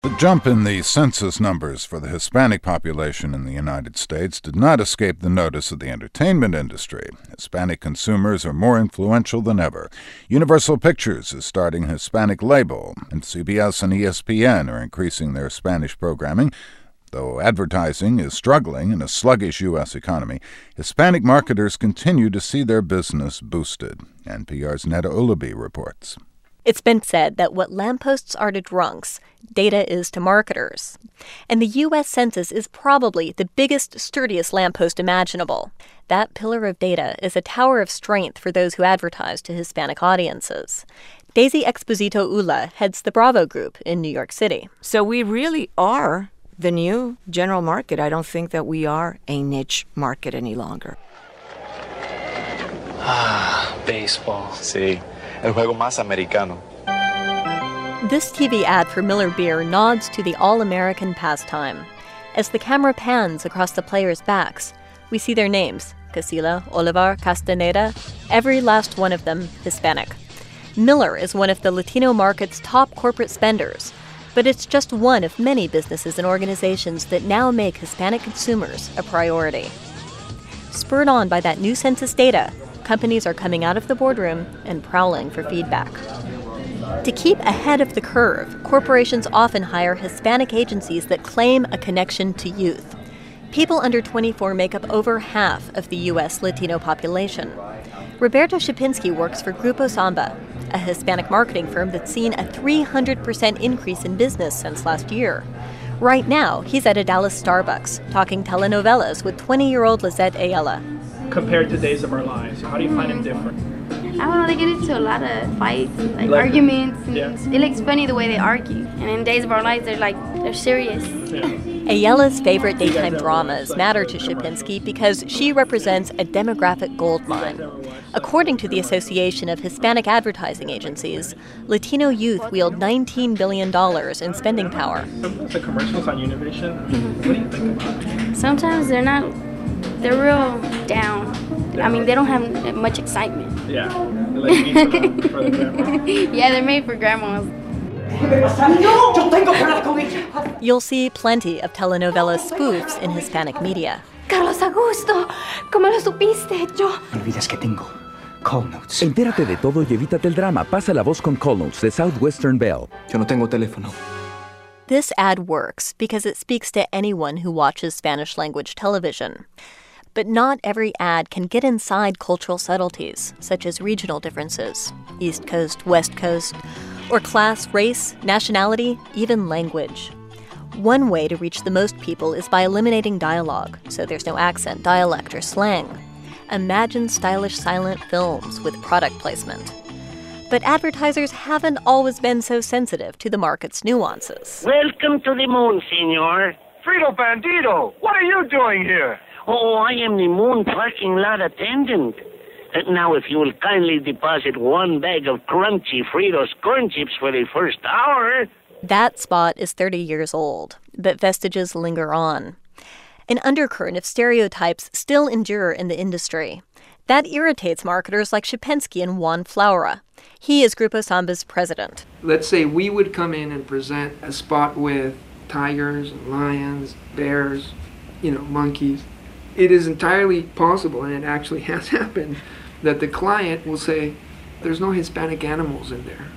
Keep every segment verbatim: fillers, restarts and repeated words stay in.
The jump in the census numbers for the Hispanic population in the United States did not escape the notice of the entertainment industry. Hispanic consumers are more influential than ever. Universal Pictures is starting a Hispanic label, and C B S and E S P N are increasing their Spanish programming. Though advertising is struggling in a sluggish U S economy, Hispanic marketers continue to see their business boosted. N P R's Neda Ulaby reports. It's been said that what lampposts are to drunks, data is to marketers. And the U S Census is probably the biggest, sturdiest lamppost imaginable. That pillar of data is a tower of strength for those who advertise to Hispanic audiences. Daisy Exposito Ula heads the Bravo Group in New York City. So we really are the new general market. I don't think that we are a niche market any longer. Ah, baseball. Sí. El juego más americano. This T V ad for Miller Beer nods to the all-American pastime. As the camera pans across the players' backs, we see their names, Casilla, Olivar, Castaneda, every last one of them Hispanic. Miller is one of the Latino market's top corporate spenders, but it's just one of many businesses and organizations that now make Hispanic consumers a priority. Spurred on by that new census data, companies are coming out of the boardroom and prowling for feedback. To keep ahead of the curve, corporations often hire Hispanic agencies that claim a connection to youth. People under twenty-four make up over half of the U S Latino population. Roberto Shapinski works for Grupo Samba, a Hispanic marketing firm that's seen a three hundred percent increase in business since last year. Right now, he's at a Dallas Starbucks, talking telenovelas with twenty-year-old Lizette Ayala. Compared to Days of Our Lives, how do you find it different? I don't know, they get into a lot of fights, like, like arguments, and yeah. It looks funny the way they argue. And in Days of Our Lives, they're like, they're serious. Yeah. Ayala's favorite daytime dramas matter to Shapinski because she represents a demographic goldmine. According to the Association of Hispanic Advertising Agencies, Latino youth wield nineteen billion dollars in spending power. The commercials on Univision, what do you think about it? Sometimes they're not, they're real down. I mean, they don't have much excitement. Yeah, they're like made for the, for the grandma. Yeah, they're made for grandmas. You'll see plenty of telenovela spoofs in Hispanic media. Carlos Augusto, ¿cómo lo supiste? Yo. Olvidas que tengo call notes. Entérate de todo y evítate el drama. Pasa la voz con Call Notes de Southwestern Bell. Yo no tengo teléfono. This ad works because it speaks to anyone who watches Spanish-language television. But not every ad can get inside cultural subtleties, such as regional differences, East Coast, West Coast, or class, race, nationality, even language. One way to reach the most people is by eliminating dialogue, so there's no accent, dialect, or slang. Imagine stylish silent films with product placement. But advertisers haven't always been so sensitive to the market's nuances. Welcome to the moon, senor. Frito Bandito, what are you doing here? Oh, I am the moon parking lot attendant. Uh, now, if you will kindly deposit one bag of crunchy Fritos corn chips for the first hour. That spot is thirty years old, but vestiges linger on. An undercurrent of stereotypes still endure in the industry. That irritates marketers like Shapinski and Juan Flaura. He is Grupo Samba's president. Let's say we would come in and present a spot with tigers, lions, bears, you know, monkeys. It is entirely possible, and it actually has happened, that the client will say, there's no Hispanic animals in there.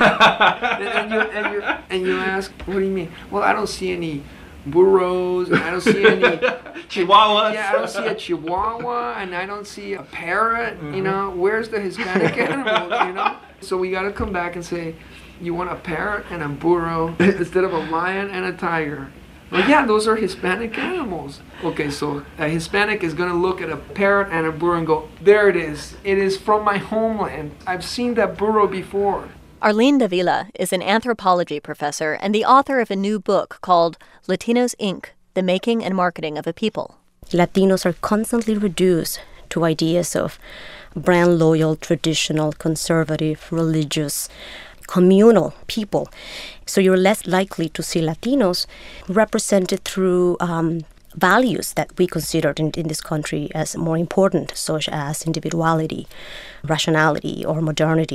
and, and, you, and, you, and you ask, what do you mean? Well, I don't see any burros, and I don't see any chihuahuas. Yeah, I don't see a chihuahua, and I don't see a parrot. Mm-hmm. You know, where's the Hispanic animals? You know, so we got to come back and say, you want a parrot and a burro instead of a lion and a tiger. Well, yeah, those are Hispanic animals. Okay, so a Hispanic is going to look at a parrot and a burro and go, there it is. It is from my homeland. I've seen that burro before. Arlene Davila is an anthropology professor and the author of a new book called Latinos, Incorporated, The Making and Marketing of a People. Latinos are constantly reduced to ideas of brand loyal, traditional, conservative, religious, communal people. So you're less likely to see Latinos represented through um, values that we consider in, in this country as more important, such as individuality, rationality, or modernity.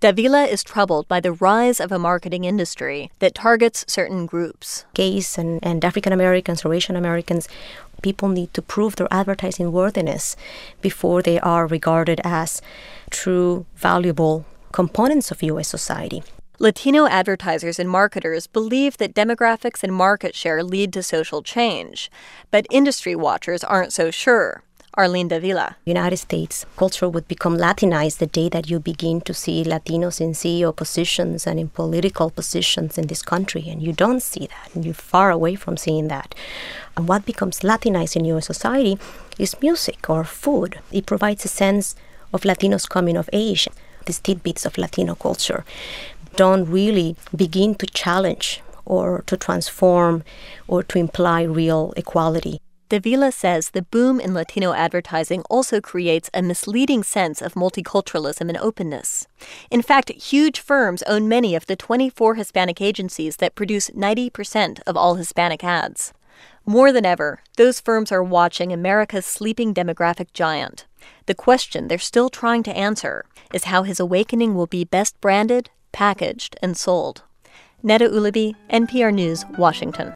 Davila is troubled by the rise of a marketing industry that targets certain groups. Gays and, and African Americans or Asian Americans, people need to prove their advertising worthiness before they are regarded as true, valuable components of U S society. Latino advertisers and marketers believe that demographics and market share lead to social change, but industry watchers aren't so sure. Arlene Davila. United States culture would become Latinized the day that you begin to see Latinos in C E O positions and in political positions in this country, and you don't see that, and you're far away from seeing that. And what becomes Latinized in U S society is music or food. It provides a sense of Latinos coming of age. These tidbits of Latino culture don't really begin to challenge or to transform or to imply real equality. Davila says the boom in Latino advertising also creates a misleading sense of multiculturalism and openness. In fact, huge firms own many of the twenty-four Hispanic agencies that produce ninety percent of all Hispanic ads. More than ever, those firms are watching America's sleeping demographic giant. The question they're still trying to answer is how his awakening will be best branded, packaged, and sold. Neda Ulaby, N P R News, Washington.